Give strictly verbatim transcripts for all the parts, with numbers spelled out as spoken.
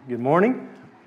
Good morning.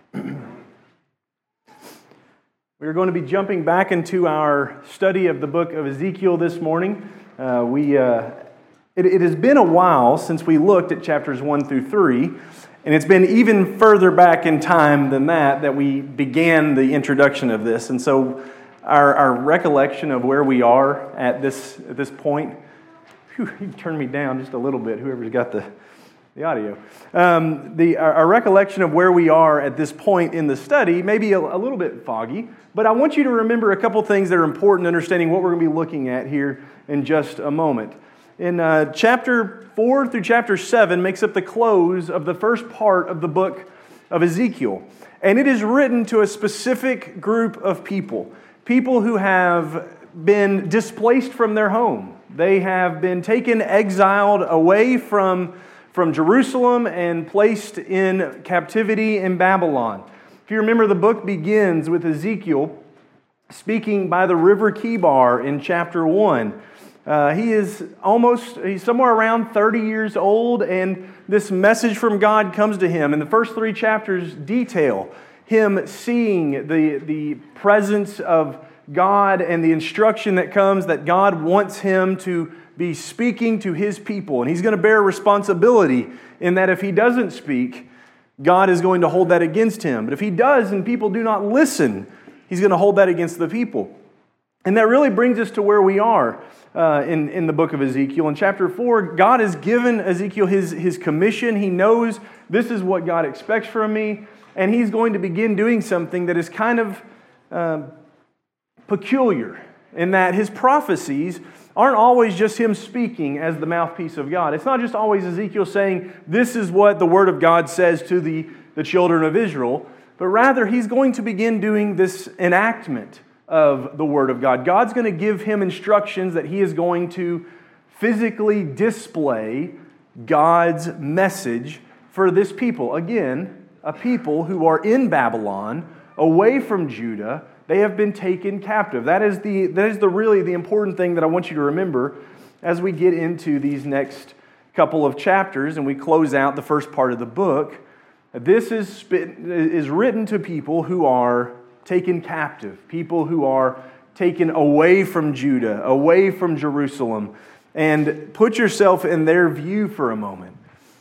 We are going to be jumping back into our study of the book of Ezekiel this morning. Uh, we uh, it, it has been a while since we looked at chapters one through three, and it's been even further back in time than that that we began the introduction of this. And so our, our recollection of where we are at this at this point, whew, you can turn me down just a little bit, whoever's got the The audio. Um, the our, our recollection of where we are at this point in the study may be a, a little bit foggy, but I want you to remember a couple things that are important in understanding what we're going to be looking at here in just a moment. In uh, chapter four through chapter seven makes up the close of the first part of the book of Ezekiel, and it is written to a specific group of people, people who have been displaced from their home. They have been taken, exiled away from from Jerusalem and placed in captivity in Babylon. If you remember, the book begins with Ezekiel speaking by the river Kibar in chapter one. Uh, he is almost, he's somewhere around thirty years old, and this message from God comes to him. And the first three chapters detail him seeing the, the presence of God and the instruction that comes that God wants him to be speaking to His people. And he's going to bear responsibility in that if he doesn't speak, God is going to hold that against him. But if he does and people do not listen, he's going to hold that against the people. And that really brings us to where we are uh, in, in the book of Ezekiel. In chapter four, God has given Ezekiel his, his commission. He knows this is what God expects from me. And he's going to begin doing something that is kind of uh, peculiar in that his prophecies aren't always just him speaking as the mouthpiece of God. It's not just always Ezekiel saying, this is what the Word of God says to the, the children of Israel, but rather he's going to begin doing this enactment of the Word of God. God's going to give him instructions that he is going to physically display God's message for this people. Again, a people who are in Babylon, away from Judah. They have been taken captive. That is the that is the really the important thing that I want you to remember as we get into these next couple of chapters and we close out the first part of the book. This is is written to people who are taken captive, people who are taken away from Judah, away from Jerusalem. And put yourself in their view for a moment.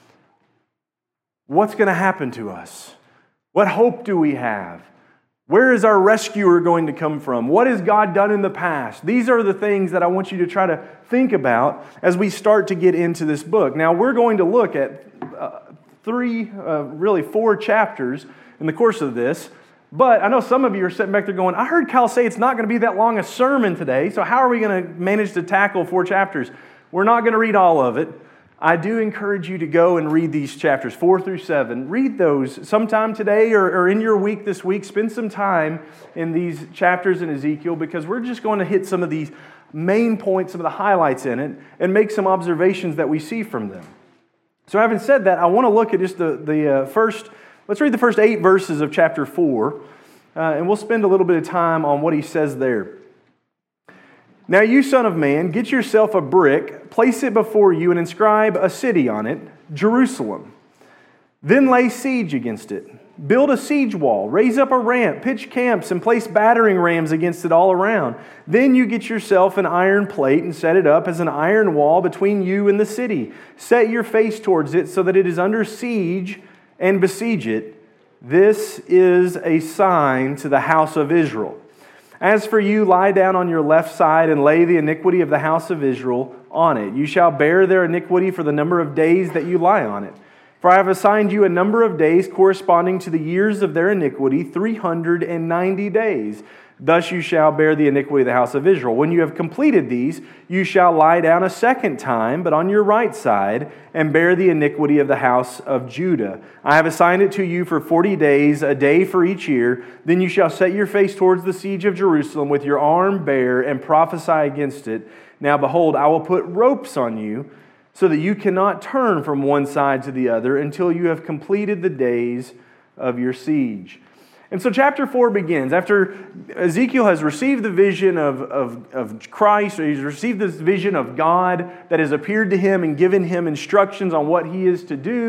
What's going to happen to us? What hope do we have? Where is our rescuer going to come from? What has God done in the past? These are the things that I want you to try to think about as we start to get into this book. Now, we're going to look at uh, three, uh, really four chapters in the course of this. But I know some of you are sitting back there going, I heard Kyle say it's not going to be that long a sermon today, so how are we going to manage to tackle four chapters? We're not going to read all of it. I do encourage you to go and read these chapters, four through seven. Read those sometime today or, or in your week this week. Spend some time in these chapters in Ezekiel because we're just going to hit some of these main points, some of the highlights in it, and make some observations that we see from them. So having said that, I want to look at just the, the uh, first, let's read the first eight verses of chapter four, uh, and we'll spend a little bit of time on what he says there. Now you, son of man, get yourself a brick, place it before you, and inscribe a city on it, Jerusalem. Then lay siege against it. Build a siege wall, raise up a ramp, pitch camps, and place battering rams against it all around. Then you get yourself an iron plate and set it up as an iron wall between you and the city. Set your face towards it so that it is under siege and besiege it. This is a sign to the house of Israel. As for you, lie down on your left side and lay the iniquity of the house of Israel on it. You shall bear their iniquity for the number of days that you lie on it. For I have assigned you a number of days corresponding to the years of their iniquity, three hundred ninety days. Thus you shall bear the iniquity of the house of Israel. When you have completed these, you shall lie down a second time, but on your right side, and bear the iniquity of the house of Judah. I have assigned it to you for forty days, a day for each year. Then you shall set your face towards the siege of Jerusalem with your arm bare and prophesy against it. Now behold, I will put ropes on you, so that you cannot turn from one side to the other until you have completed the days of your siege. And so chapter four begins. After Ezekiel has received the vision of, of, of Christ, or he's received this vision of God that has appeared to him and given him instructions on what he is to do,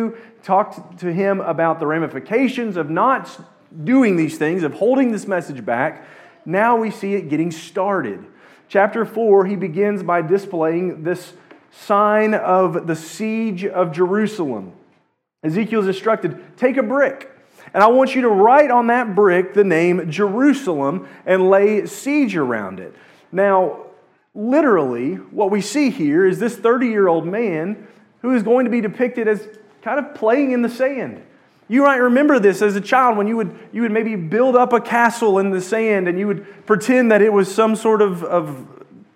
talked to him about the ramifications of not doing these things, of holding this message back. Now we see it getting started. Chapter four, he begins by displaying this sign of the siege of Jerusalem. Ezekiel is instructed, take a brick, and I want you to write on that brick the name Jerusalem and lay siege around it. Now, literally, what we see here is this thirty-year-old man who is going to be depicted as kind of playing in the sand. You might remember this as a child when you would you would maybe build up a castle in the sand and you would pretend that it was some sort of, of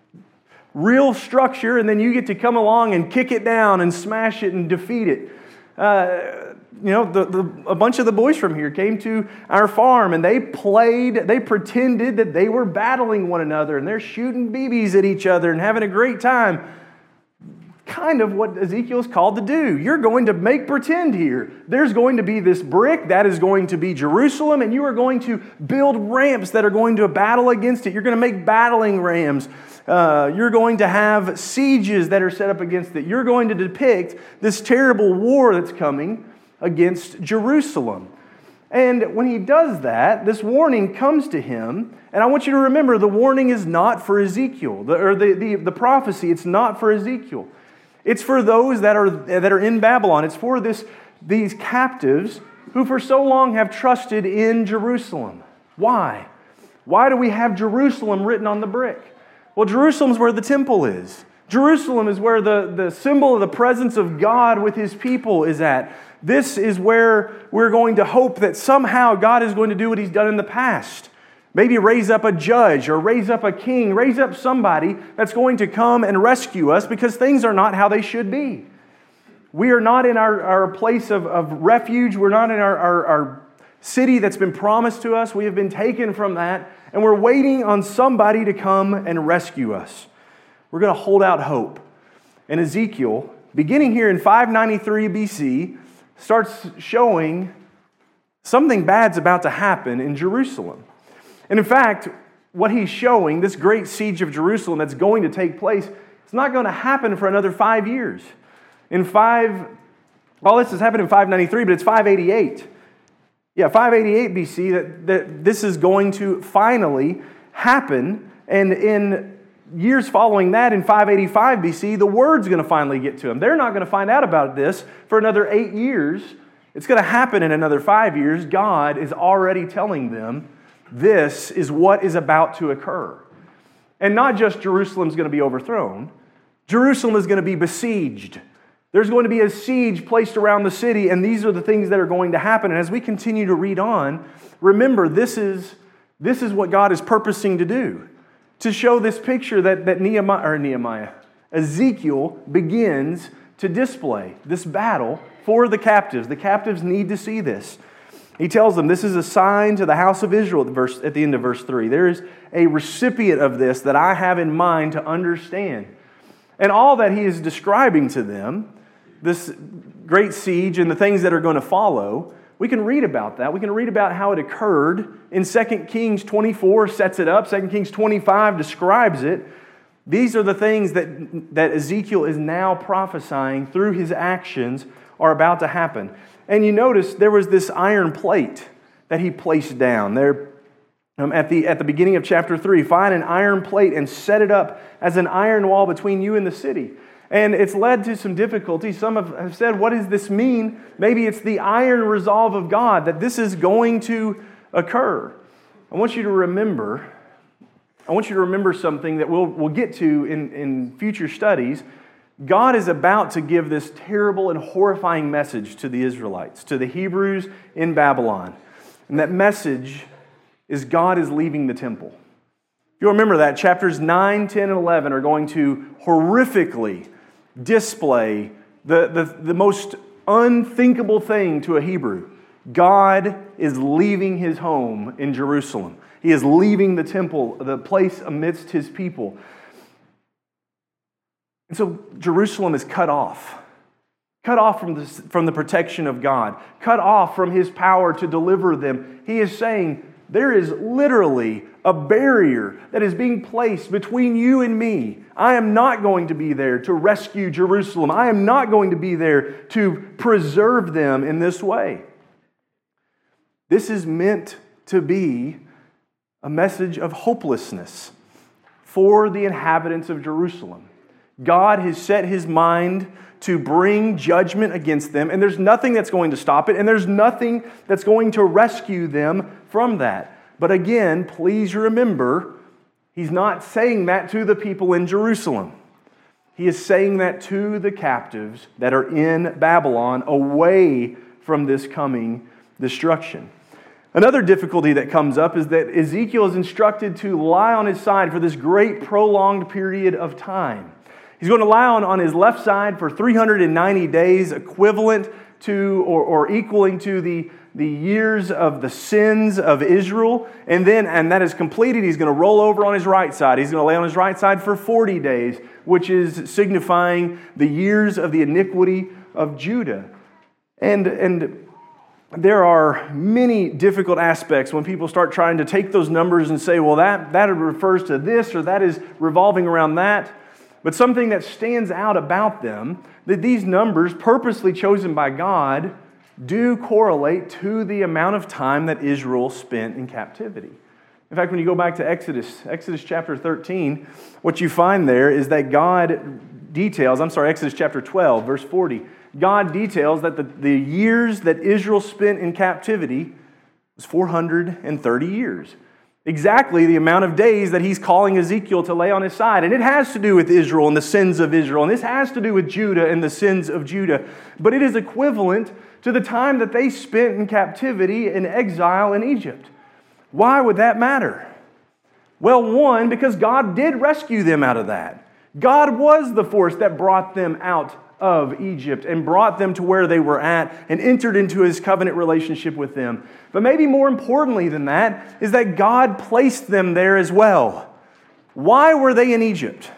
real structure, and then you get to come along and kick it down and smash it and defeat it. Uh, you know, the, the, a bunch of the boys from here came to our farm and they played, they pretended that they were battling one another and they're shooting B Bs at each other and having a great time. Kind of what Ezekiel is called to do. You're going to make pretend here. There's going to be this brick that is going to be Jerusalem, and you are going to build ramps that are going to battle against it. You're going to make battling rams. Uh, you're going to have sieges that are set up against it. You're going to depict this terrible war that's coming against Jerusalem. And when he does that, this warning comes to him. And I want you to remember, the warning is not for Ezekiel, the, or the, the, the prophecy, it's not for Ezekiel. It's for those that are, that are in Babylon. It's for this, these captives who for so long have trusted in Jerusalem. Why? Why do we have Jerusalem written on the brick? Well, Jerusalem is where the temple is. Jerusalem is where the, the symbol of the presence of God with His people is at. This is where we're going to hope that somehow God is going to do what He's done in the past. Maybe raise up a judge or raise up a king, raise up somebody that's going to come and rescue us because things are not how they should be. We are not in our, our place of, of refuge. We're not in our, our, our city that's been promised to us. We have been taken from that, and we're waiting on somebody to come and rescue us. We're going to hold out hope. And Ezekiel, beginning here in five ninety-three B C, starts showing something bad's about to happen in Jerusalem. And in fact, what he's showing, this great siege of Jerusalem that's going to take place, it's not going to happen for another five years. In five, all this has happened in five ninety-three, but it's five eighty-eight. Yeah, five eighty-eight B C, that, that this is going to finally happen. And in years following that, in five eighty-five B C, the word's going to finally get to them. They're not going to find out about this for another eight years. It's going to happen in another five years. God is already telling them this is what is about to occur. And not just Jerusalem's going to be overthrown. Jerusalem is going to be besieged. There's going to be a siege placed around the city, and these are the things that are going to happen. And as we continue to read on, remember, this is, this is what God is purposing to do. To show this picture that, that Nehemiah, or Nehemiah, Ezekiel begins to display this battle for the captives. The captives need to see this. He tells them, this is a sign to the house of Israel at the, verse, at the end of verse three. There is a recipient of this that I have in mind to understand. And all that he is describing to them, this great siege and the things that are going to follow, we can read about that. We can read about how it occurred in Second Kings twenty-four, sets it up. Second Kings twenty-five describes it. These are the things that, that Ezekiel is now prophesying through his actions are about to happen. And you notice there was this iron plate that he placed down there um, at the at the beginning of chapter three. Find an iron plate and set it up as an iron wall between you and the city. And it's led to some difficulty. Some have said, what does this mean? Maybe it's the iron resolve of God that this is going to occur. I want you to remember, I want you to remember something that we'll, we'll get to in, in future studies. God is about to give this terrible and horrifying message to the Israelites, to the Hebrews in Babylon. And that message is God is leaving the temple. If you'll remember that, chapters nine, ten, and eleven are going to horrifically display the, the, the most unthinkable thing to a Hebrew. God is leaving His home in Jerusalem. He is leaving the temple, the place amidst His people. And so Jerusalem is cut off. Cut off from the, from the protection of God. Cut off from His power to deliver them. He is saying, There is literally a barrier that is being placed between you and me. I am not going to be there to rescue Jerusalem. I am not going to be there to preserve them in this way. This is meant to be a message of hopelessness for the inhabitants of Jerusalem. God has set His mind to bring judgment against them, and there's nothing that's going to stop it, and there's nothing that's going to rescue them from that. But again, please remember, He's not saying that to the people in Jerusalem. He is saying that to the captives that are in Babylon, away from this coming destruction. Another difficulty that comes up is that Ezekiel is instructed to lie on his side for this great prolonged period of time. He's going to lie on, on his left side for three hundred ninety days, equivalent to or, or equaling to the, the years of the sins of Israel. And then, and that is completed, he's going to roll over on his right side. He's going to lay on his right side for forty days, which is signifying the years of the iniquity of Judah. And, and there are many difficult aspects when people start trying to take those numbers and say, well, that, that refers to this or that is revolving around that. But something that stands out about them, that these numbers purposely chosen by God do correlate to the amount of time that Israel spent in captivity. In fact, when you go back to Exodus, Exodus chapter thirteen, what you find there is that God details, I'm sorry, Exodus chapter twelve, verse forty, God details that the, the years that Israel spent in captivity was four hundred thirty years. Exactly the amount of days that He's calling Ezekiel to lay on his side. And it has to do with Israel and the sins of Israel. And this has to do with Judah and the sins of Judah. But it is equivalent to the time that they spent in captivity in exile in Egypt. Why would that matter? Well, one, because God did rescue them out of that. God was the force that brought them out of Egypt and brought them to where they were at and entered into His covenant relationship with them. But maybe more importantly than that is that God placed them there as well. Why were they in Egypt?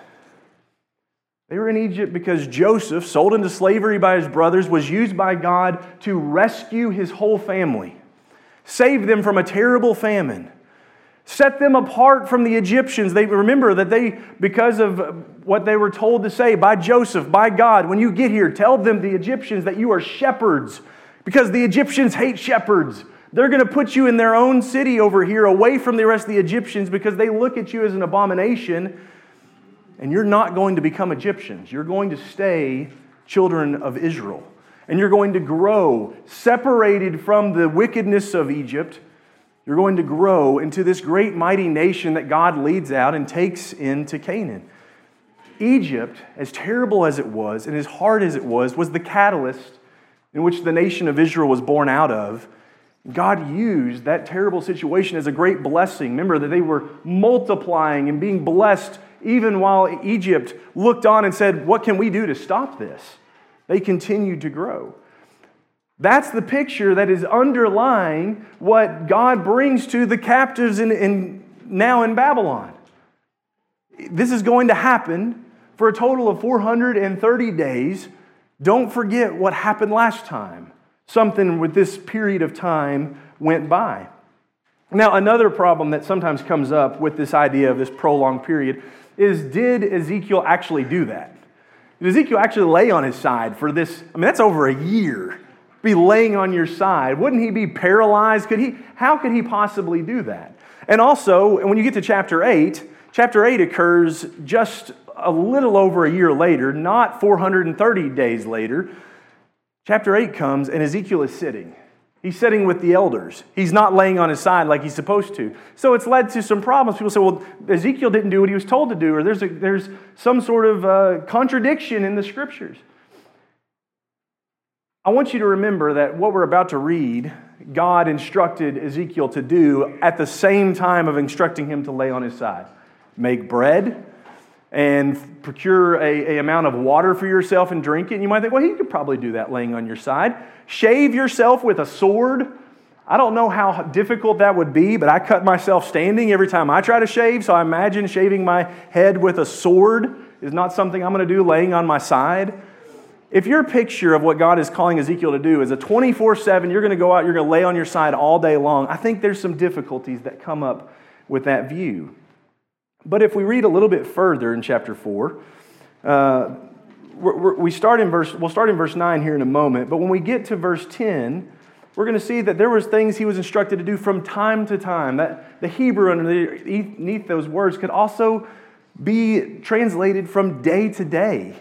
They were in Egypt because Joseph, sold into slavery by his brothers, was used by God to rescue his whole family, save them from a terrible famine, set them apart from the Egyptians. They remember that they, because of what they were told to say by Joseph, by God, when you get here, tell them, the Egyptians, that you are shepherds, because the Egyptians hate shepherds. They're going to put you in their own city over here, away from the rest of the Egyptians, because they look at you as an abomination, and you're not going to become Egyptians. You're going to stay children of Israel, and you're going to grow, separated from the wickedness of Egypt. You're going to grow into this great mighty nation that God leads out and takes into Canaan. Egypt, as terrible as it was and as hard as it was, was the catalyst in which the nation of Israel was born out of. God used that terrible situation as a great blessing. Remember that they were multiplying and being blessed even while Egypt looked on and said, what can we do to stop this? They continued to grow. That's the picture that is underlying what God brings to the captives in, in, now in Babylon. This is going to happen for a total of four hundred thirty days. Don't forget what happened last time. Something with this period of time went by. Now, another problem that sometimes comes up with this idea of this prolonged period is, did Ezekiel actually do that? Did Ezekiel actually lay on his side for this? I mean, that's over a year. Be laying on your side. Wouldn't he be paralyzed? Could he? How could he possibly do that? And also, when you get to chapter eight, chapter eight occurs just a little over a year later, not four hundred thirty days later. Chapter eight comes and Ezekiel is sitting. He's sitting with the elders. He's not laying on his side like he's supposed to. So it's led to some problems. People say, well, Ezekiel didn't do what he was told to do, or there's, a, there's some sort of uh, contradiction in the Scriptures. I want you to remember that what we're about to read, God instructed Ezekiel to do at the same time of instructing him to lay on his side. Make bread and procure a, a amount of water for yourself and drink it. And you might think, well, he could probably do that laying on your side. Shave yourself with a sword. I don't know how difficult that would be, but I cut myself standing every time I try to shave, so I imagine shaving my head with a sword is not something I'm going to do laying on my side. if your picture of what God is calling Ezekiel to do is a twenty-four seven, you're going to go out, you're going to lay on your side all day long, I think there's some difficulties that come up with that view. But if we read a little bit further in chapter four, uh, we're, we're, we start in verse. We'll start in verse nine here in a moment. But when we get to verse ten, we're going to see that there was things he was instructed to do from time to time. That the Hebrew underneath those words could also be translated from day to day.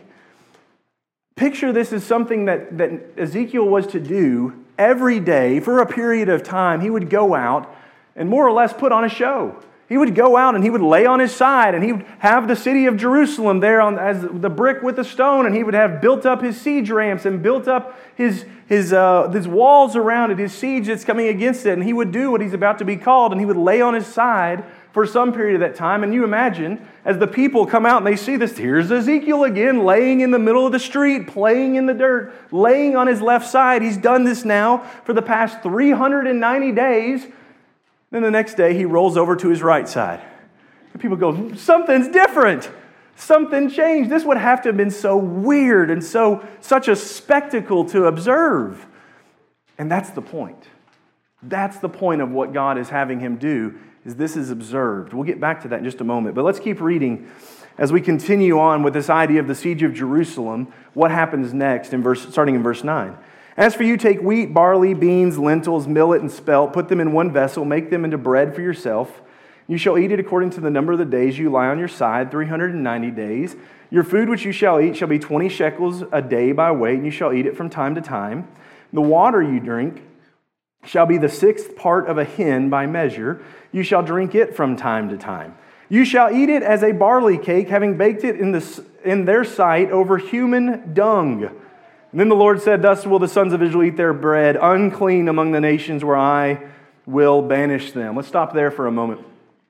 Picture this as something that, that Ezekiel was to do every day for a period of time. He would go out and more or less put on a show. He would go out and he would lay on his side and he would have the city of Jerusalem there on, as the brick with the stone, and he would have built up his siege ramps and built up his, his, uh, his walls around it, his siege that's coming against it, and he would do what he's about to be called, and he would lay on his side for some period of that time. And you imagine, as the people come out and they see this, here's Ezekiel again, laying in the middle of the street, playing in the dirt, laying on his left side. He's done this now for the past three hundred ninety days. Then the next day, he rolls over to his right side. And people go, something's different. Something changed. This would have to have been so weird and so such a spectacle to observe. And that's the point. That's the point of what God is having him do, is this is observed. We'll get back to that in just a moment. But let's keep reading as we continue on with this idea of the siege of Jerusalem. What happens next, in verse, starting in verse nine. As for you, take wheat, barley, beans, lentils, millet, and spelt, put them in one vessel, make them into bread for yourself. You shall eat it according to the number of the days you lie on your side, three hundred ninety days. Your food which you shall eat shall be twenty shekels a day by weight, and you shall eat it from time to time. The water you drink shall be the sixth part of a hin by measure. You shall drink it from time to time. You shall eat it as a barley cake, having baked it in, the, in their sight over human dung. And then the Lord said, thus will the sons of Israel eat their bread, unclean among the nations where I will banish them. Let's stop there for a moment.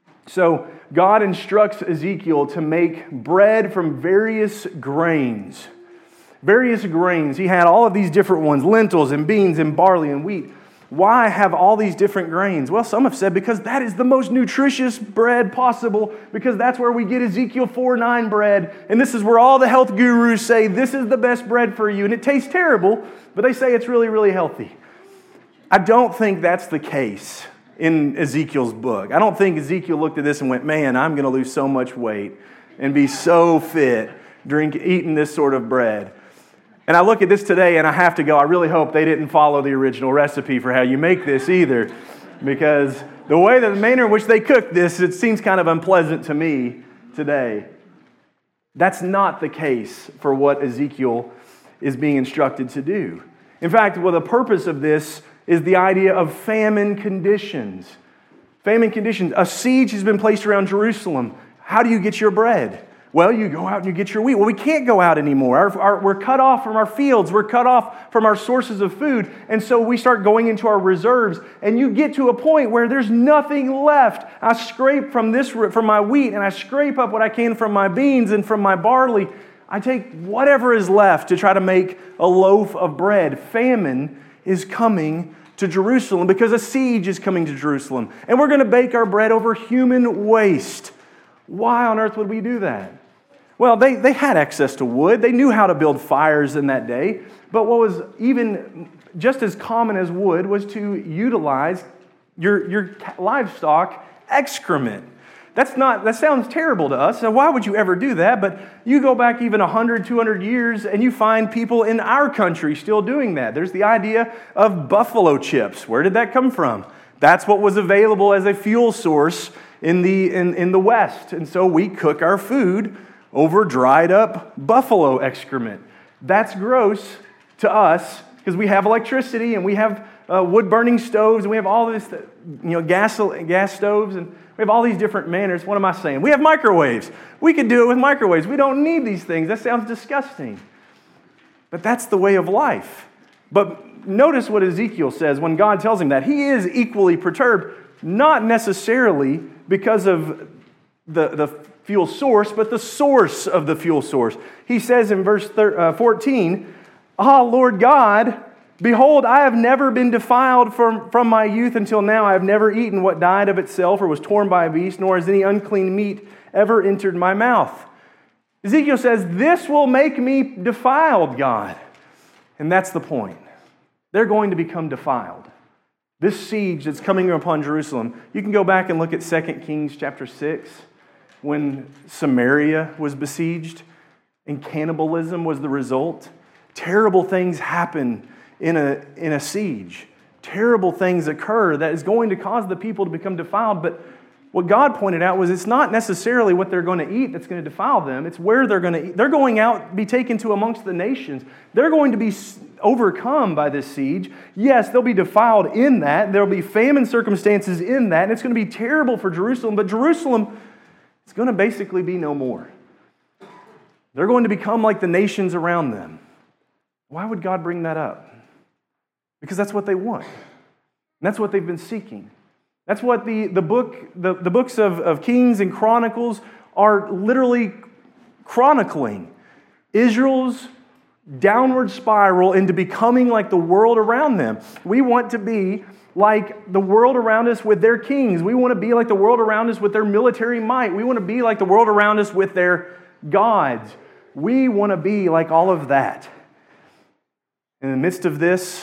So God instructs Ezekiel to make bread from various grains. Various grains. He had all of these different ones, lentils and beans and barley and wheat. Why have all these different grains? Well, some have said because that is the most nutritious bread possible, because that's where we get Ezekiel four nine bread, and this is where all the health gurus say this is the best bread for you, and it tastes terrible, but they say it's really, really healthy. I don't think that's the case in Ezekiel's book. I don't think Ezekiel looked at this and went, man, I'm going to lose so much weight and be so fit drink eating this sort of bread. And I look at this today and I have to go, I really hope they didn't follow the original recipe for how you make this either. Because the way that the manner in which they cook this, it seems kind of unpleasant to me today. That's not the case for what Ezekiel is being instructed to do. In fact, well, the purpose of this is the idea of famine conditions. Famine conditions. A siege has been placed around Jerusalem. How do you get your bread? Well, you go out and you get your wheat. Well, we can't go out anymore. Our, our, we're cut off from our fields. We're cut off from our sources of food. And so we start going into our reserves. And you get to a point where there's nothing left. I scrape from this from my wheat, and I scrape up what I can from my beans and from my barley. I take whatever is left to try to make a loaf of bread. Famine is coming to Jerusalem because a siege is coming to Jerusalem. And we're going to bake our bread over human waste. Why on earth would we do that? Well, they, they had access to wood. They knew how to build fires in that day. But what was even just as common as wood was to utilize your, your livestock excrement. That's not, that sounds terrible to us. So why would you ever do that? But you go back even one hundred, two hundred years and you find people in our country still doing that. There's the idea of buffalo chips. Where did that come from? That's what was available as a fuel source in the, in, in the West. And so we cook our food over dried up buffalo excrement. That's gross to us because we have electricity and we have uh, wood burning stoves and we have all this, you know, gas, gas stoves, and we have all these different manners. What am I saying? We have microwaves. We could do it with microwaves. We don't need these things. That sounds disgusting. But that's the way of life. But notice what Ezekiel says when God tells him that. He is equally perturbed, not necessarily because of the, the fuel source, but the source of the fuel source. He says in verse fourteen, Ah, Lord God, behold, I have never been defiled from, from my youth until now. I have never eaten what died of itself or was torn by a beast, nor has any unclean meat ever entered my mouth. Ezekiel says, this will make me defiled, God. And that's the point. They're going to become defiled. This siege that's coming upon Jerusalem, you can go back and look at Second Kings chapter six, when Samaria was besieged and cannibalism was the result. Terrible things happen in a, in a siege. Terrible things occur that is going to cause the people to become defiled. But what God pointed out was it's not necessarily what they're going to eat that's going to defile them. It's where they're going to eat. They're going out, be taken to amongst the nations. They're going to be overcome by this siege. Yes, they'll be defiled in that. There'll be famine circumstances in that. And it's going to be terrible for Jerusalem. But Jerusalem is going to basically be no more. They're going to become like the nations around them. Why would God bring that up? Because that's what they want. And that's what they've been seeking. That's what the, the book, the, the books of, of Kings and Chronicles are literally chronicling. Israel's downward spiral into becoming like the world around them. We want to be like the world around us with their kings. We want to be like the world around us with their military might. We want to be like the world around us with their gods. We want to be like all of that. In the midst of this,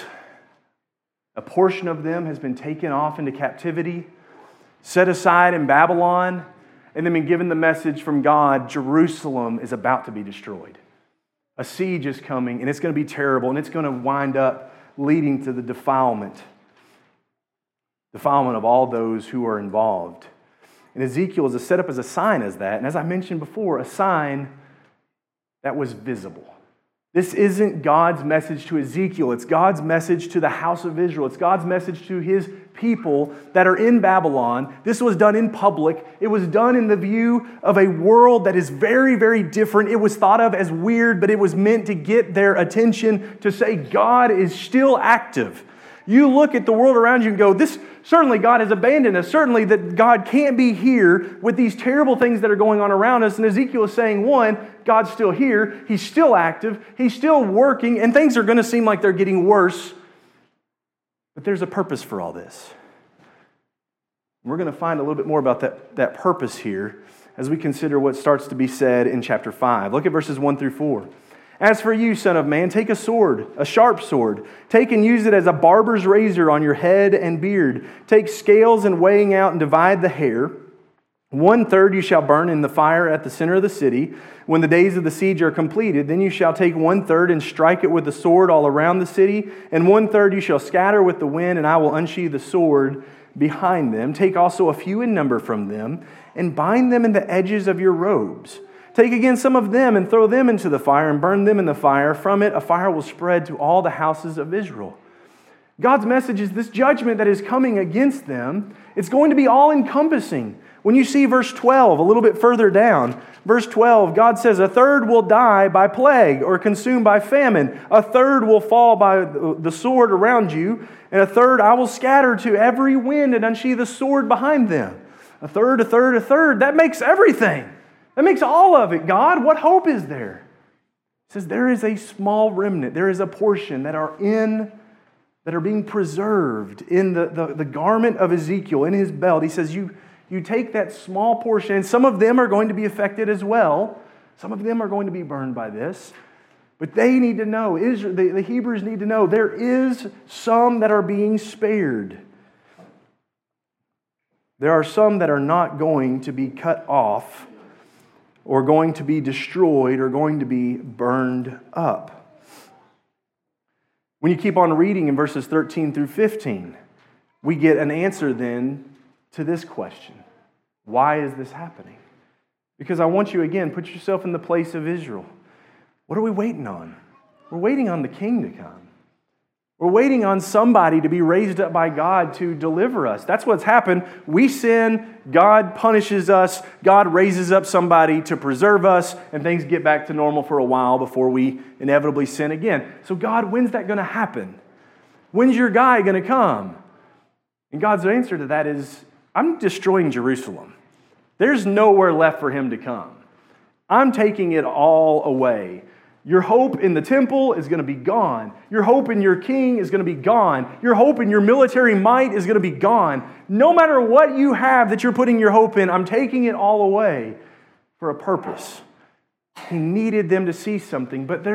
a portion of them has been taken off into captivity, set aside in Babylon, and then been given the message from God, Jerusalem is about to be destroyed. A siege is coming, and it's going to be terrible, and it's going to wind up leading to the defilement. Defilement of all those who are involved. And Ezekiel is set up as a sign as that, and as I mentioned before, a sign that was visible. This isn't God's message to Ezekiel. It's God's message to the house of Israel. It's God's message to His people that are in Babylon. This was done in public. It was done in the view of a world that is very, very different. It was thought of as weird, but it was meant to get their attention to say God is still active. You look at the world around you and go, this certainly God has abandoned us. Certainly that God can't be here with these terrible things that are going on around us. And Ezekiel is saying, one, God's still here. He's still active. He's still working. And things are going to seem like they're getting worse. But there's a purpose for all this. We're going to find a little bit more about that, that purpose here as we consider what starts to be said in chapter five. Look at verses one through four. As for you, son of man, take a sword, a sharp sword. Take and use it as a barber's razor on your head and beard. Take scales and weighing out and divide the hair. One third you shall burn in the fire at the center of the city. When the days of the siege are completed, then you shall take one third and strike it with the sword all around the city. And one third you shall scatter with the wind, and I will unsheathe the sword behind them. Take also a few in number from them, and bind them in the edges of your robes. Take again some of them and throw them into the fire and burn them in the fire. From it a fire will spread to all the houses of Israel. God's message is this judgment that is coming against them. It's going to be all-encompassing. When you see verse twelve, a little bit further down, verse twelve, God says, a third will die by plague or consumed by famine. A third will fall by the sword around you. And a third I will scatter to every wind and unsheathe the sword behind them. A third, a third, a third. That makes everything. That makes all of it. God, what hope is there? He says there is a small remnant. There is a portion that are in, that are being preserved in the, the, the garment of Ezekiel, in his belt. He says you, you take that small portion, and some of them are going to be affected as well. Some of them are going to be burned by this. But they need to know, Israel, the, the Hebrews need to know, there is some that are being spared. There are some that are not going to be cut off or going to be destroyed, or going to be burned up. When you keep on reading in verses thirteen through fifteen, we get an answer then to this question. Why is this happening? Because I want you, again, put yourself in the place of Israel. What are we waiting on? We're waiting on the king to come. We're waiting on somebody to be raised up by God to deliver us. That's what's happened. We sin, God punishes us, God raises up somebody to preserve us, and things get back to normal for a while before we inevitably sin again. So God, when's that going to happen? When's your guy going to come? And God's answer to that is, I'm destroying Jerusalem. There's nowhere left for him to come. I'm taking it all away. Your hope in the temple is going to be gone. Your hope in your king is going to be gone. Your hope in your military might is going to be gone. No matter what you have that you're putting your hope in, I'm taking it all away for a purpose. He needed them to see something, but they're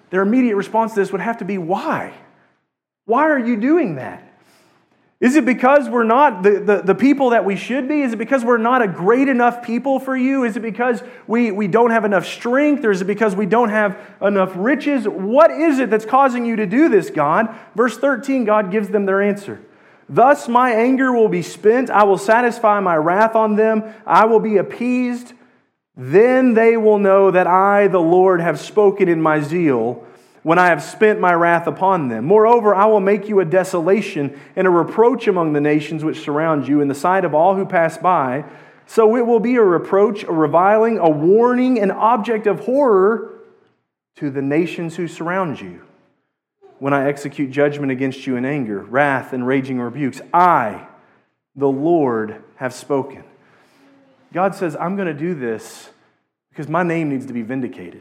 their immediate response to this would have to be, why? Why are you doing that? Is it because we're not the, the, the people that we should be? Is it because we're not a great enough people for you? Is it because we, we don't have enough strength? Or is it because we don't have enough riches? What is it that's causing you to do this, God? Verse thirteen, God gives them their answer. Thus my anger will be spent. I will satisfy my wrath on them. I will be appeased. Then they will know that I, the Lord, have spoken in my zeal, when I have spent my wrath upon them. Moreover, I will make you a desolation and a reproach among the nations which surround you in the sight of all who pass by. So it will be a reproach, a reviling, a warning, an object of horror to the nations who surround you. When I execute judgment against you in anger, wrath, and raging rebukes, I, the Lord, have spoken. God says, I'm going to do this because my name needs to be vindicated.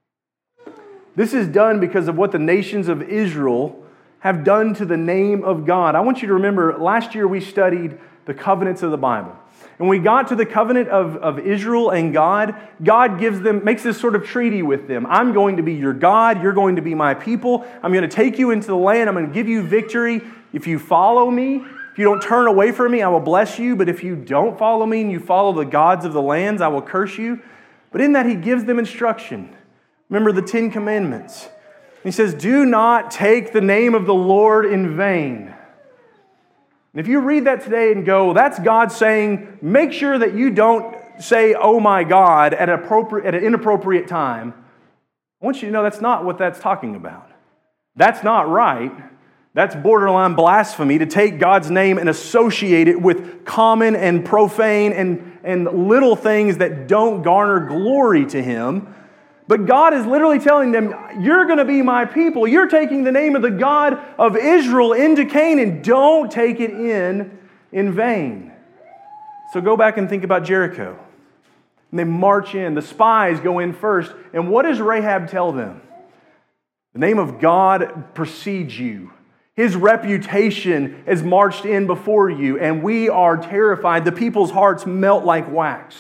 This is done because of what the nations of Israel have done to the name of God. I want you to remember, last year we studied the covenants of the Bible. And we got to the covenant of, of Israel and God. God gives them, makes this sort of treaty with them. I'm going to be your God. You're going to be my people. I'm going to take you into the land. I'm going to give you victory. If you follow me, if you don't turn away from me, I will bless you. But if you don't follow me and you follow the gods of the lands, I will curse you. But in that, He gives them instruction. Remember the Ten Commandments. He says, do not take the name of the Lord in vain. And if you read that today and go, that's God saying, make sure that you don't say, oh my God, at an, appropriate, at an inappropriate time. I want you to know that's not what that's talking about. That's not right. That's borderline blasphemy to take God's name and associate it with common and profane and, and little things that don't garner glory to Him. But God is literally telling them, you're going to be my people. You're taking the name of the God of Israel into Canaan. Don't take it in in vain. So go back and think about Jericho. And they march in. The spies go in first. And what does Rahab tell them? The name of God precedes you. His reputation is marched in before you. And we are terrified. The people's hearts melt like wax.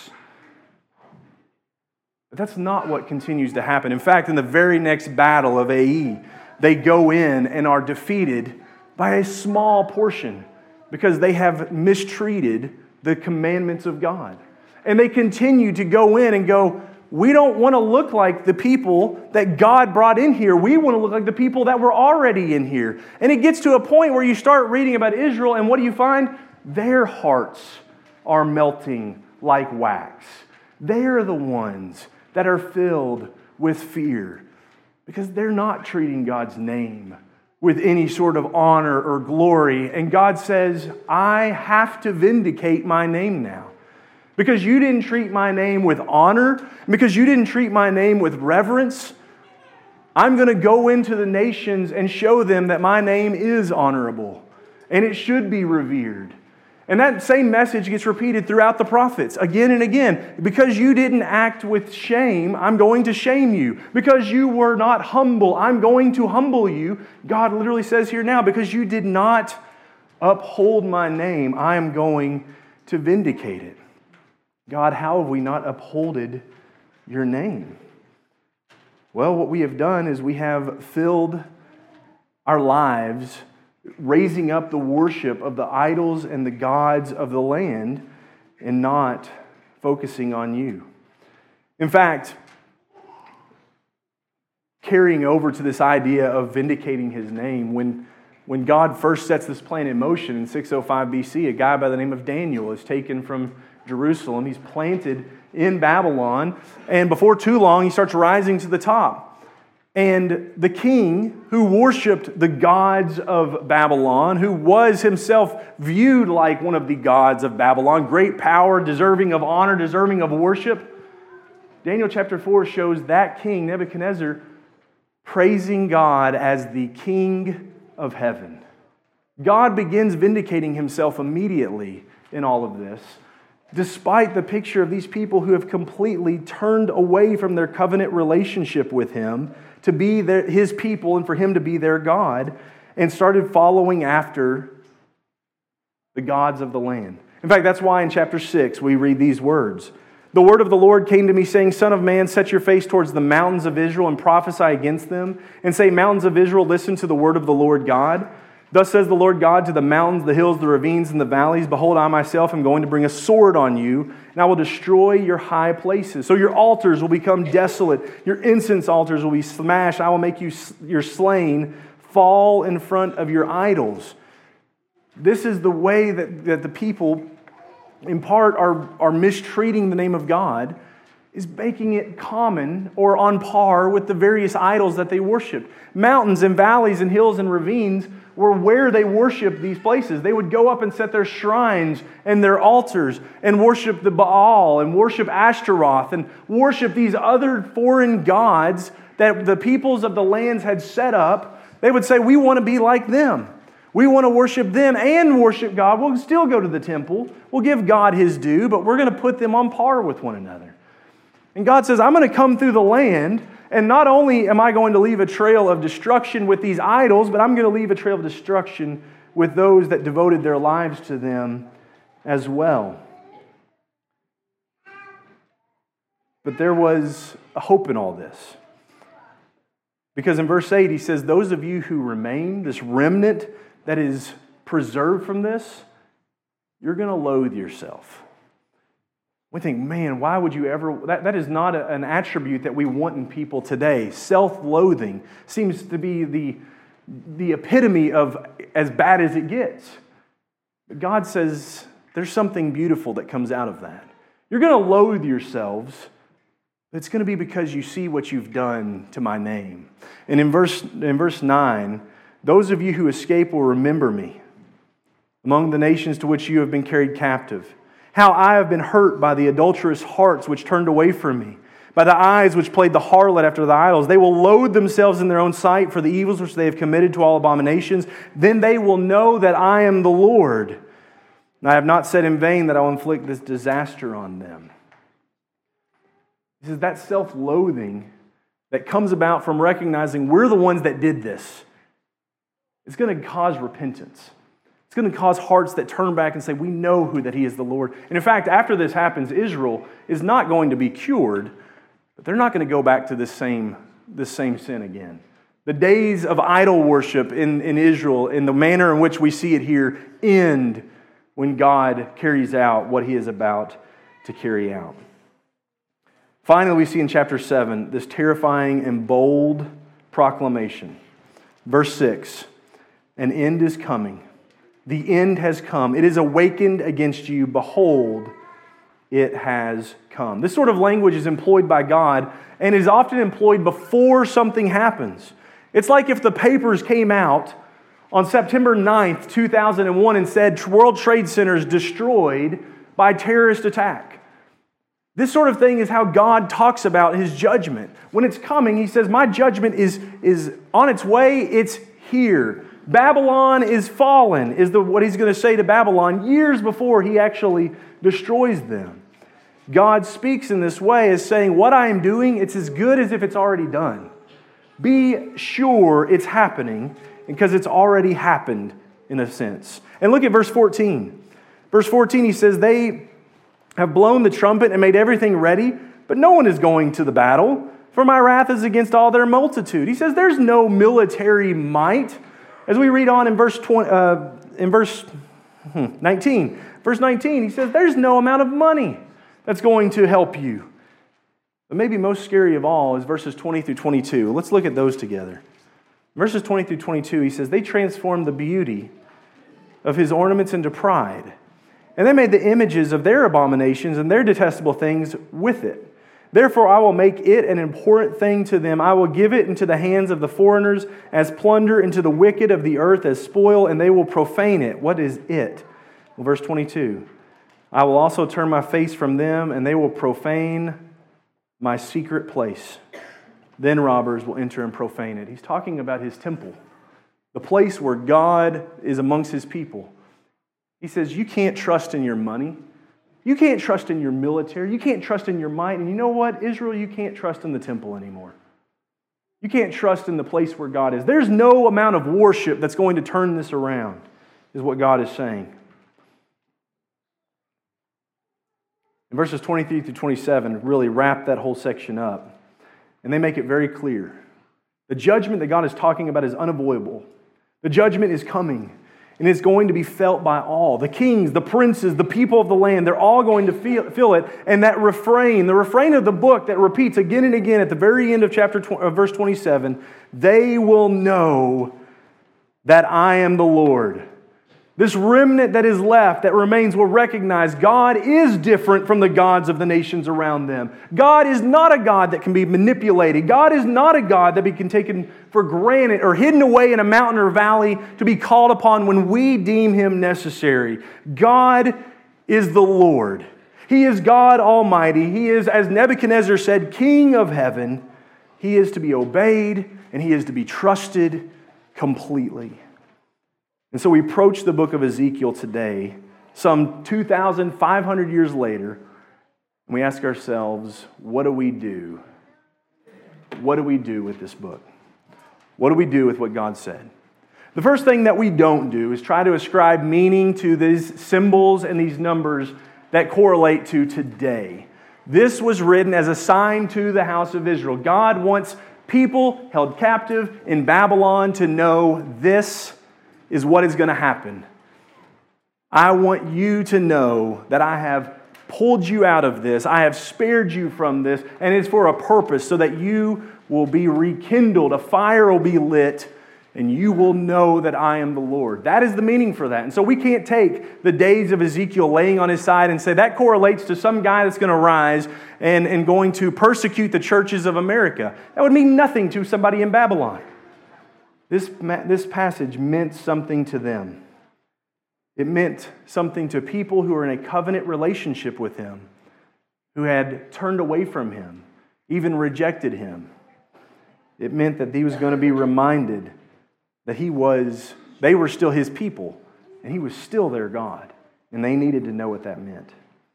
But that's not what continues to happen. In fact, in the very next battle of Ai, they go in and are defeated by a small portion because they have mistreated the commandments of God. And they continue to go in and go, we don't want to look like the people that God brought in here. We want to look like the people that were already in here. And it gets to a point where you start reading about Israel, and what do you find? Their hearts are melting like wax. They're the ones that are filled with fear because they're not treating God's name with any sort of honor or glory. And God says, I have to vindicate my name now. Because you didn't treat my name with honor, because you didn't treat my name with reverence, I'm going to go into the nations and show them that my name is honorable and it should be revered. And that same message gets repeated throughout the prophets again and again. Because you didn't act with shame, I'm going to shame you. Because you were not humble, I'm going to humble you. God literally says here now, because you did not uphold my name, I am going to vindicate it. God, how have we not upholded your name? Well, what we have done is we have filled our lives raising up the worship of the idols and the gods of the land and not focusing on you. In fact, carrying over to this idea of vindicating His name, when, when God first sets this plan in motion in six oh five B C, a guy by the name of Daniel is taken from Jerusalem. He's planted in Babylon, and before too long, he starts rising to the top. And the king who worshipped the gods of Babylon, who was himself viewed like one of the gods of Babylon, great power, deserving of honor, deserving of worship, Daniel chapter four shows that king, Nebuchadnezzar, praising God as the King of heaven. God begins vindicating Himself immediately in all of this, despite the picture of these people who have completely turned away from their covenant relationship with Him to be their, His people and for Him to be their God, and started following after the gods of the land. In fact, that's why in chapter six we read these words. The word of the Lord came to me, saying, Son of man, set your face towards the mountains of Israel and prophesy against them, and say, Mountains of Israel, listen to the word of the Lord God. Thus says the Lord God to the mountains, the hills, the ravines, and the valleys, Behold, I myself am going to bring a sword on you, and I will destroy your high places. So your altars will become desolate. Your incense altars will be smashed. I will make you your slain fall in front of your idols. This is the way that, that the people, in part, are, are mistreating the name of God, is making it common or on par with the various idols that they worship. Mountains and valleys and hills and ravines were where they worshiped these places. They would go up and set their shrines and their altars and worship the Baal and worship Ashtaroth and worship these other foreign gods that the peoples of the lands had set up. They would say, we want to be like them. We want to worship them and worship God. We'll still go to the temple. We'll give God His due, but we're going to put them on par with one another. And God says, I'm going to come through the land, and not only am I going to leave a trail of destruction with these idols, but I'm going to leave a trail of destruction with those that devoted their lives to them as well. But there was a hope in all this. Because in verse eight, he says, those of you who remain, this remnant that is preserved from this, you're going to loathe yourself. We think, man, why would you ever... That, that is not a, an attribute that we want in people today. Self-loathing seems to be the, the epitome of as bad as it gets. But God says there's something beautiful that comes out of that. You're going to loathe yourselves. It's going to be because you see what you've done to my name. And in verse, in verse nine, those of you who escape will remember me among the nations to which you have been carried captive. How I have been hurt by the adulterous hearts which turned away from me, by the eyes which played the harlot after the idols. They will loathe themselves in their own sight for the evils which they have committed to all abominations. Then they will know that I am the Lord. And I have not said in vain that I will inflict this disaster on them. He says that self-loathing that comes about from recognizing we're the ones that did this, it's going to cause repentance. It's going to cause hearts that turn back and say, we know who that He is the Lord. And in fact, after this happens, Israel is not going to be cured, but they're not going to go back to this same, this same sin again. The days of idol worship in, in Israel, in the manner in which we see it here, end when God carries out what He is about to carry out. Finally, we see in chapter seven this terrifying and bold proclamation. Verse six, an end is coming. The end has come. It is awakened against you. Behold, it has come. This sort of language is employed by God and is often employed before something happens. It's like if the papers came out on September ninth, two thousand one and said World Trade Centers destroyed by terrorist attack. This sort of thing is how God talks about His judgment. When it's coming, He says, my judgment is, is on its way. It's here. Babylon is fallen, is the, what He's going to say to Babylon years before He actually destroys them. God speaks in this way as saying, what I am doing, it's as good as if it's already done. Be sure it's happening because it's already happened in a sense. And look at verse fourteen. Verse fourteen, He says, they have blown the trumpet and made everything ready, but no one is going to the battle, for my wrath is against all their multitude. He says there's no military might. As we read on in verse twenty, uh, in verse nineteen, verse nineteen, he says, there's no amount of money that's going to help you. But maybe most scary of all is verses twenty through twenty-two. Let's look at those together. Verses twenty through twenty-two, he says, they transformed the beauty of His ornaments into pride, and they made the images of their abominations and their detestable things with it. Therefore, I will make it an important thing to them. I will give it into the hands of the foreigners as plunder, into the wicked of the earth as spoil, and they will profane it. What is it? Well, verse twenty-two. I will also turn my face from them, and they will profane my secret place. Then robbers will enter and profane it. He's talking about His temple, the place where God is amongst His people. He says, you can't trust in your money. You can't trust in your military. You can't trust in your might. And you know what, Israel, you can't trust in the temple anymore. You can't trust in the place where God is. There's no amount of worship that's going to turn this around, is what God is saying. And verses twenty-three through twenty-seven really wrap that whole section up. And they make it very clear. The judgment that God is talking about is unavoidable. The judgment is coming. And it's going to be felt by all. The kings, the princes, the people of the land, they're all going to feel, feel it. And that refrain, the refrain of the book that repeats again and again at the very end of chapter twenty, uh, verse twenty-seven, they will know that I am the Lord. This remnant that is left, that remains, will recognize God is different from the gods of the nations around them. God is not a God that can be manipulated. God is not a God that can be taken for granted or hidden away in a mountain or valley to be called upon when we deem Him necessary. God is the Lord. He is God Almighty. He is, as Nebuchadnezzar said, King of heaven. He is to be obeyed and He is to be trusted completely. And so we approach the book of Ezekiel today, some two thousand five hundred years later, and we ask ourselves, what do we do? What do we do with this book? What do we do with what God said? The first thing that we don't do is try to ascribe meaning to these symbols and these numbers that correlate to today. This was written as a sign to the house of Israel. God wants people held captive in Babylon to know this is what is going to happen. I want you to know that I have pulled you out of this. I have spared you from this, and it's for a purpose so that you will be rekindled. A fire will be lit, and you will know that I am the Lord. That is the meaning for that. And so we can't take the days of Ezekiel laying on his side and say that correlates to some guy that's going to rise and, and going to persecute the churches of America. That would mean nothing to somebody in Babylon. This, this passage meant something to them. It meant something to people who were in a covenant relationship with Him, who had turned away from Him, even rejected Him. It meant that He was going to be reminded that He was, they were still His people, and He was still their God, and they needed to know what that meant.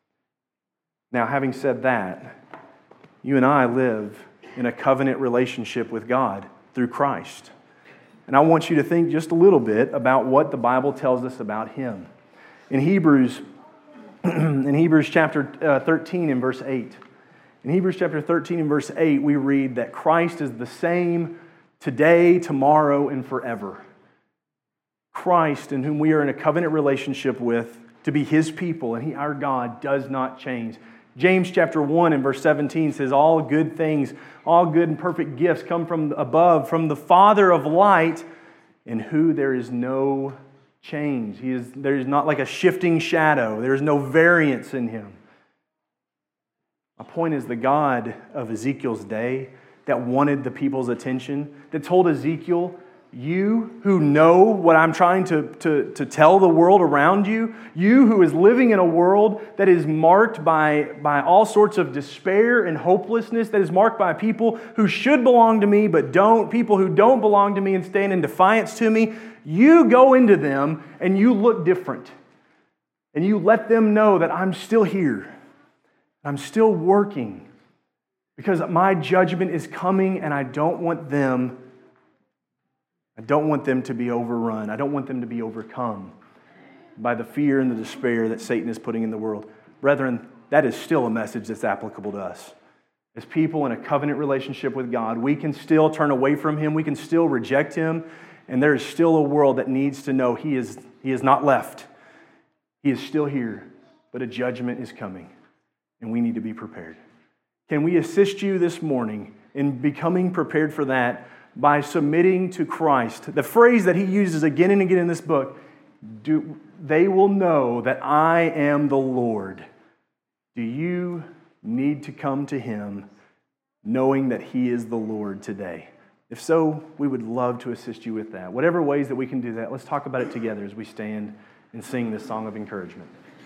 Now, having said that, you and I live in a covenant relationship with God through Christ. And I want you to think just a little bit about what the Bible tells us about Him. In Hebrews, in Hebrews chapter uh, thirteen and verse eight, in Hebrews chapter thirteen and verse eight, we read that Christ is the same today, tomorrow, and forever. Christ, in whom we are in a covenant relationship with, to be His people, and He, our God, does not change. James chapter one and verse seventeen says, all good things, all good and perfect gifts come from above, from the Father of light, in who there is no change. He is, there is not like a shifting shadow. There is no variance in Him. My point is the God of Ezekiel's day that wanted the people's attention, that told Ezekiel, you who know what I'm trying to, to, to tell the world around you, you who is living in a world that is marked by, by all sorts of despair and hopelessness, that is marked by people who should belong to me but don't, people who don't belong to me and stand in defiance to me, you go into them and you look different. And you let them know that I'm still here. I'm still working because my judgment is coming and I don't want them I don't want them to be overrun. I don't want them to be overcome by the fear and the despair that Satan is putting in the world. Brethren, that is still a message that's applicable to us. As people in a covenant relationship with God, we can still turn away from Him. We can still reject Him. And there is still a world that needs to know He is, he is not left. He is still here, but a judgment is coming. And we need to be prepared. Can we assist you this morning in becoming prepared for that by submitting to Christ? The phrase that He uses again and again in this book, do, they will know that I am the Lord. Do you need to come to Him knowing that He is the Lord today? If so, we would love to assist you with that. Whatever ways that we can do that, let's talk about it together as we stand and sing this song of encouragement.